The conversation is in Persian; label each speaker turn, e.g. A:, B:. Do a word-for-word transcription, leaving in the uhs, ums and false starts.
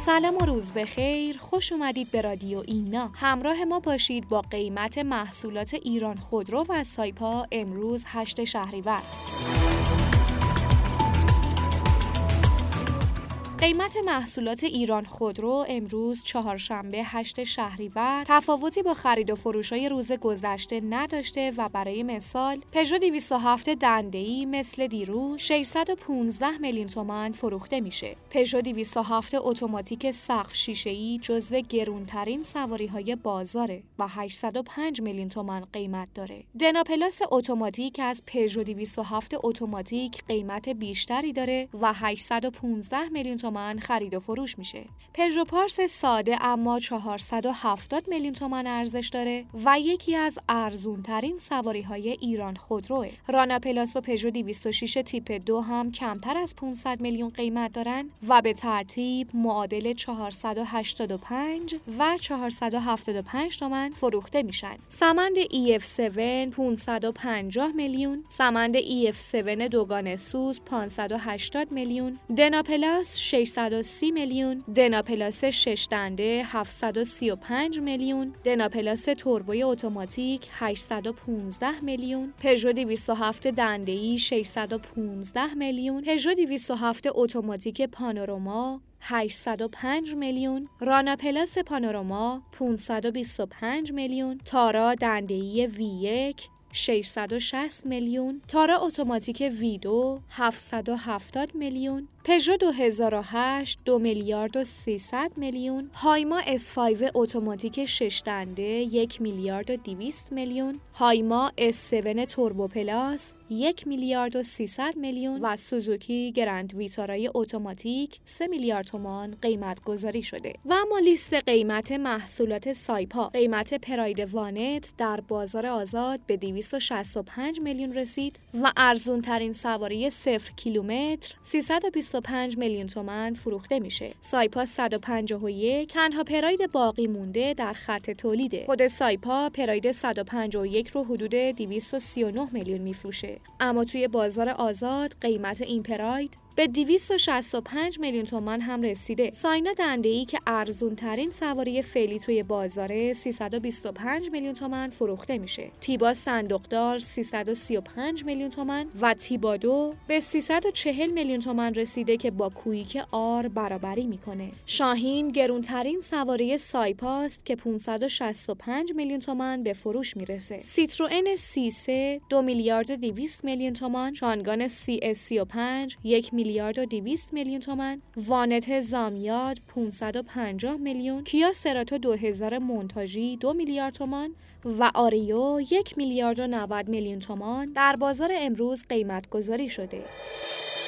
A: سلام و روز بخیر، خوش اومدید به رادیو اینا. همراه ما باشید با قیمت محصولات ایران خودرو و سایپا امروز هشت شهریور. قیمت محصولات ایران خودرو امروز چهارشنبه هشت شهریور تفاوتی با خرید و فروش‌های روز گذشته نداشته و برای مثال پژو دویست و هفت دنده‌ای مثل دیروز ششصد و پانزده میلیون تومان فروخته میشه. پژو دویست و هفت اتوماتیک سقف شیشه‌ای جزو گرونترین سواری‌های بازاره و هشتصد و پنج میلیون تومان قیمت داره. دنا پلاس اتوماتیک از پژو دویست و هفت اتوماتیک قیمت بیشتری داره و هشتصد و پانزده میلیون تومان خرید و فروش میشه. پژو پارس ساده اما چهارصد و هفتاد میلیون تومان ارزش داره و یکی از ارزون ترین سواری های ایران خودروه. رانا پلاس و پژو دویست و شش تیپ دو هم کمتر از پانصد میلیون قیمت دارن و به ترتیب معادل چهارصد و هشتاد و پنج و چهارصد و هفتاد و پنج تومان فروخته میشن. سمند ای اف هفت پانصد و پنجاه میلیون، سمند ای اف هفت دوگانه سوز پانصد و هشتاد میلیون، دنا پلاس ششصد و سی میلیون، دنا پلاس شش دنده هفتصد و سی و پنج میلیون، دنا پلاس توربوی اتوماتیک هشتصد و پانزده میلیون، پژو دویست و هفت دنده‌ای ششصد و پانزده میلیون، پژو دویست و هفت اتوماتیک پانوراما هشتصد و پنج میلیون، رانا پلاس پانوراما پانصد و بیست و پنج میلیون، تارا دنده‌ای وی یک ششصد و شصت میلیون، تارا اتوماتیک وی دو هفتصد و هفتاد میلیون، پژو دو هزار و هشت دو میلیارد و سیصد میلیون، هایما اس پنج اتوماتیک شش دنده یک میلیارد و دویست میلیون، هایما اس هفت توربو پلاس یک میلیارد و سیصد میلیون و سوزوکی گرند ویتارای اتوماتیک سه میلیارد تومان قیمت گذاری شده. و اما لیست قیمت محصولات سایپا. قیمت پراید وانت در بازار آزاد به دویست و شصت و پنج میلیون رسید و ارزون ترین سواری صفر کیلومتر سیصد و بیست و پنج میلیون تومان فروخته میشه. سایپا صد و پنجاه و یک تنها پراید باقی مونده در خط تولیده. خود سایپا پراید صد و پنجاه و یک رو حدود دویست و سی و نه میلیون میفروشه. اما توی بازار آزاد قیمت این پراید به دویست و شصت و پنج میلیون تومان هم رسیده. ساینا دنده‌ای که ارزون ترین سواری فعلی توی بازاره سیصد و بیست و پنج میلیون تومان فروخته میشه. تیبا صندوقدار سیصد و سی و پنج میلیون تومان و تیبا دو به سیصد و چهل میلیون تومان رسیده که با کویک آر برابری میکنه. شاهین گرونترین سواری سایپاست که پانصد و شصت و پنج میلیون تومان به فروش میرسه. سیتروئن سی سه دو میلیارد و دویست میلیون تومان، شانگان سی اس سی و پنج یک میلیارد و دویست میلیون تومان، وانت زامیاد پانصد و پنجاه میلیون، کیا سراتو دو هزار مونتاژی دو میلیارد تومان و آریو یک میلیارد و نود میلیون تومان در بازار امروز قیمت گذاری شده.